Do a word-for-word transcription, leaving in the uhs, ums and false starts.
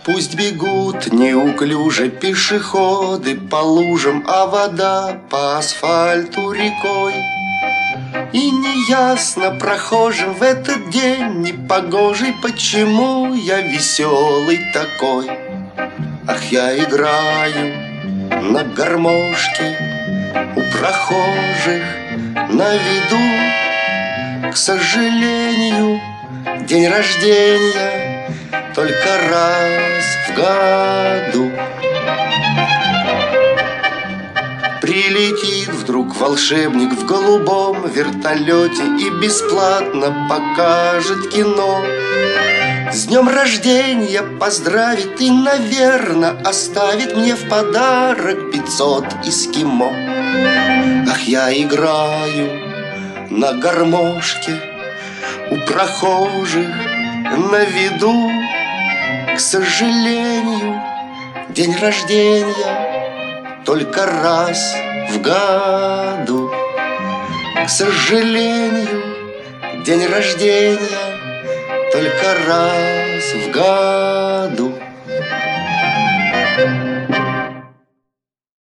Пусть бегут неуклюже пешеходы по лужам, а вода по асфальту рекой. И неясно прохожим в этот день непогожий, почему я веселый такой. Ах, я играю на гармошке у прохожих на виду. К сожалению, день рождения только раз в году. Прилетит вдруг волшебник в голубом вертолете и бесплатно покажет кино. С днем рождения поздравит и, наверно, оставит мне в подарок пятьсот эскимо. Ах, я играю на гармошке у прохожих на виду. К сожалению, день рождения только раз в году. К сожалению, день рождения только раз в году.